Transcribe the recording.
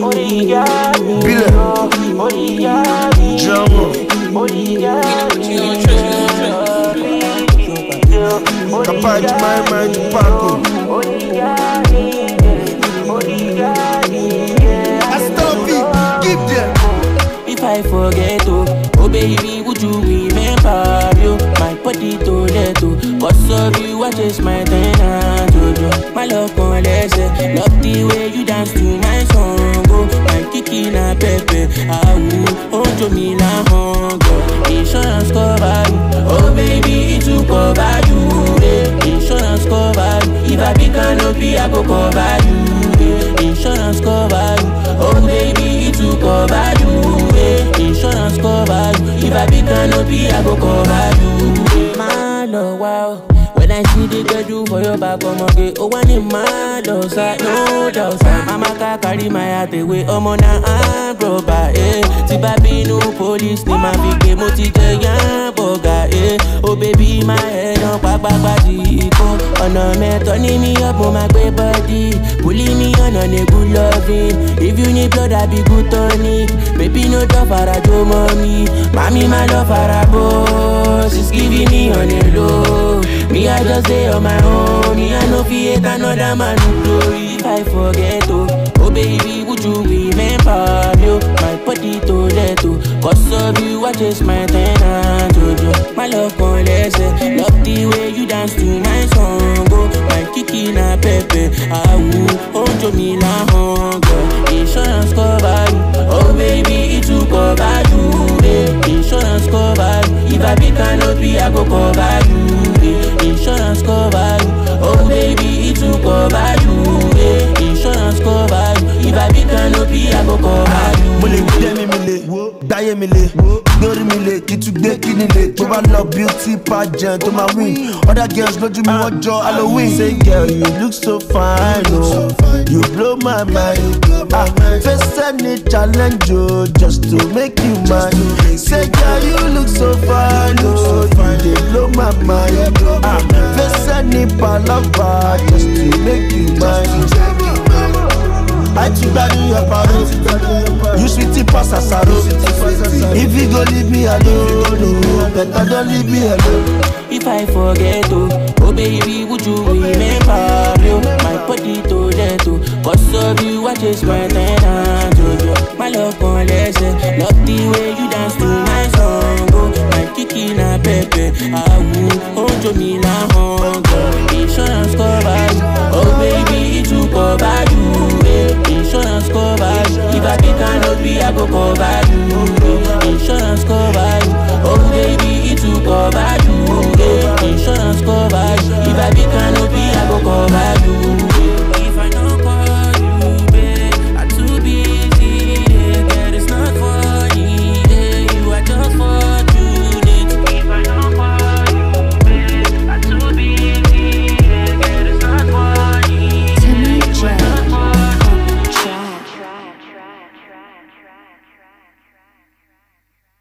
Bile Jamo Capaz de mais de Paco Give them. If I forget oh baby, would you remember you? My body to let cause of you, I just my tenant to my love on less. Love the way you dance to my song, oh my kiki na pepe. Oh me la hunger. Insurance cover you, oh baby, it will cover you. Insurance cover you, if I be canopy, I go cover you. Insurance cover you, oh baby, it will cover you. Insurance cover you, if I be canopy, I go cover you. My love, wow. When I see the girl you for your back, I'm okay. Oh, one in my love side, no doubt. Mama can carry my heart away. Oh, mona, I'm broke, eh. Tiba be no police, ni ma fi ke mo ti je yan boga, eh. Oh, baby, my head on papa body. Oh, no, man, turning me up on my great body. Pulling me on a good loving. If you need blood, I be good tonic. Baby, no doubt for a do mommy. Mommy, my love for a boss. She's giving me on a low. Me, I just stay on my own. Me, I no fear another man who glory. If I forget, oh baby, would you remember you? My body to let cause of you, I just my tenant to my love on less. Love the way you dance to my song, oh my kiki na pepe. Oh me la hunger. Insurance cover you, oh baby, it will cover you. Insurance cover you, if I be canopy, I go cover you. Insurance cover you, oh baby, it will cover you. Insurance cover you, if I be canopy, I go cover you. Mole demi mile, daye mile, glory mile, kitu de kinile. To my love beauty pageant, to my win. Other girls go to me what joy Halloween. Say girl, you look so fine, oh, you blow my mind. First any challenge, oh, just to make you mine. Say girl, you look so fine, oh, you dey blow my mind. First any palava, just to make you mine. I took that in your power. You sweetie pass a sorrow. If you go leave me alone, better don't leave me alone. If I forget, oh baby, would you remember you? My body to let cause of you, I just my tenant to my love on less. Love the way you dance to my song, oh my kiki na pepe. Oh me la hunger. Insurance cover you, oh baby, it will cover you.